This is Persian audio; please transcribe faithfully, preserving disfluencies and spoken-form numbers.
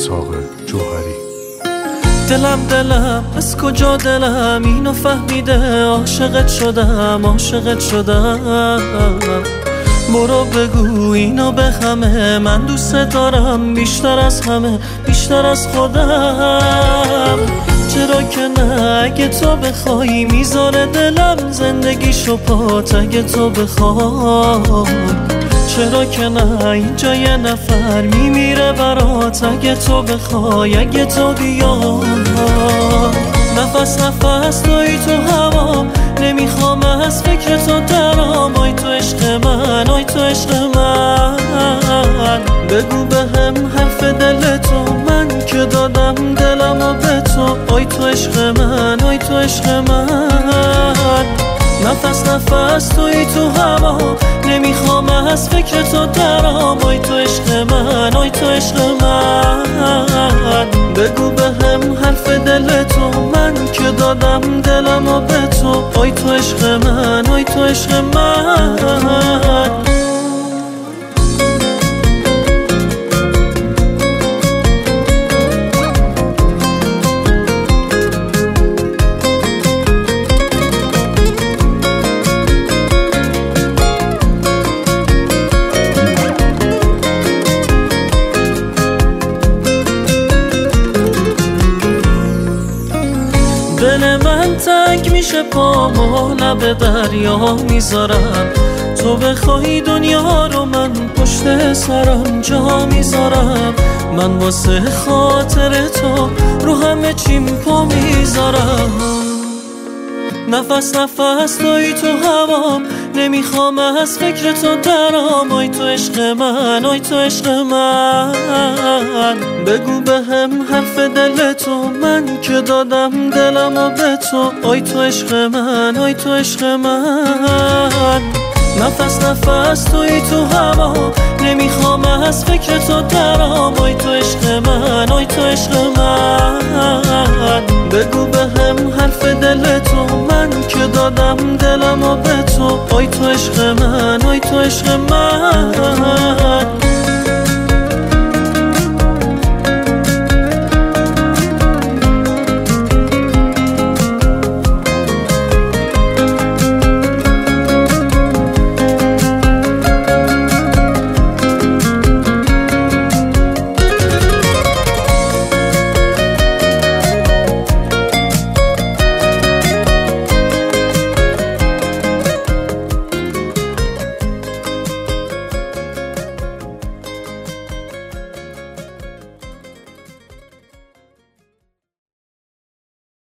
اسحاق جوهری. دلم دلم از کجا دلم اینو فهمیده، عاشقت شدم عاشقت شدم. برو بگو اینو به همه، من دوست دارم بیشتر از همه، بیشتر از خودم. چرا که نه اگه تو بخوای میذاره دلم زندگیشو پات اگه تو بخوای. چرا که نه اینجا یه نفر میمیره برات اگه تو بخوای اگه تو بیای. نفس نفس توی تو هوام، نمیخوام از فکر تو درام. آی تو عشق من آی تو عشق من، بگو به هم حرف دل تو، من که دادم دلمو به تو. آی تو عشق من آی تو عشق من، نفس نفس توی تو هوا، نمیخوام از فکر تو درام. آی تو عشق من آی تو عشق من، بگو به هم حرف دل تو، من که دادم دلمو به تو. آی تو عشق من آی تو عشق من. دل من تنگ میشه پامو لب دریا میذارم. تو بخوای دنیا رو من پشت سرم جا میذارم. من واسه خاطر تو رو همه چیم پا میذارم. نفس نفس توی تو هوام، نمیخوام از فکر تو درام. آی تو عشق من آی تو عشق من، بگو به هم حرف دل تو، من که دادم دلمو به تو. آی تو عشق من آی تو عشق من، نفس نفس توی تو هوا، نمیخوام از فکر تو درام. آی تو عشق من آی تو عشق من، بگو به هم حرف دل تو، من که دادم دلمو به تو. آی تو عشق من آی تو عشق من.